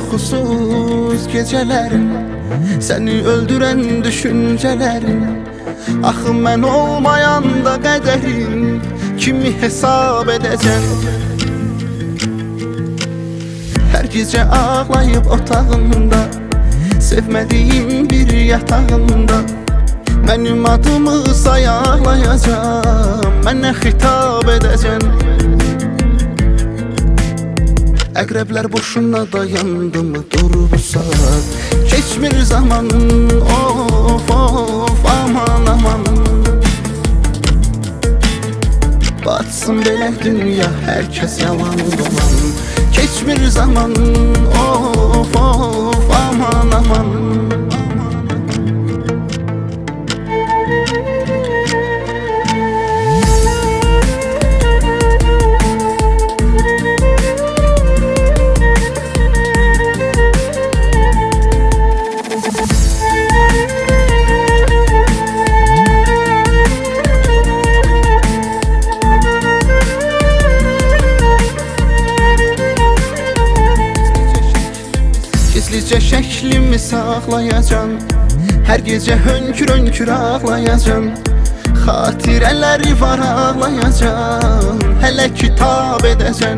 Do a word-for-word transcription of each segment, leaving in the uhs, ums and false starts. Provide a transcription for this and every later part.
uykusuz gecelerim, seni öldüren düşüncelerim. Axı mən olmayanda qədərin kimi hesab edəcəm? Hər gecə ağlayıb otağında, sevmədiyim bir yatağında, mənim adımı sayaqlayacam, mənə xitab edəcəm. Əqrəblər boşuna dayandı mı dur bu saat? Keçmir zaman, of of aman aman. Batsın belə dünya, hər kəs yalan dolan. Keçmir zaman, of of aman aman. Gizlicə şəklimi saxlayacam, hər gecə hönkür-hönkür ağlayacam. Xatirələri var ağlayacam, hələ kitab edəcəm.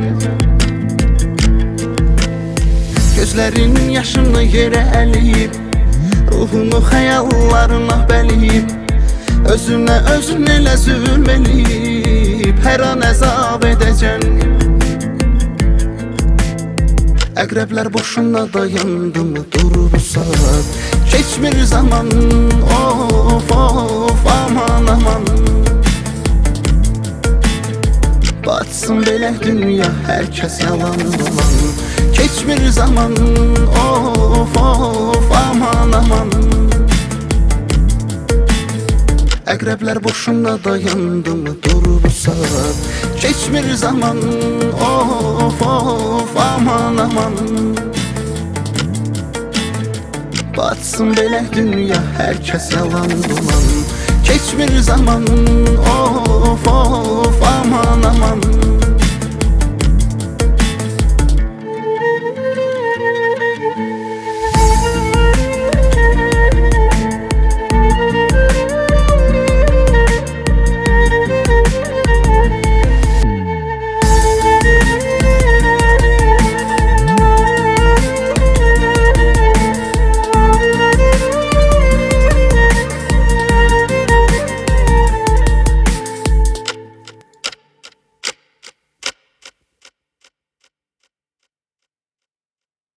Gözlərinin yaşını yerə əliyib, ruhunu xəyallarına bəliyib, özünə özün elə zülm eləyib, hər an əzab edəcəm. Əqrəblər boşuna dayandı mı dur bu saat? Keçmir zaman, of of aman aman. Batsın belə dünya, hər kəs yalan dolan. Keçmir zaman, of of aman aman. Əqrəblər boşuna dayandı mı dur bu saat? Keçmir zaman, of of aman aman. Batsın belə dünya, hər kəs yalan dolan. Keçmir zaman, of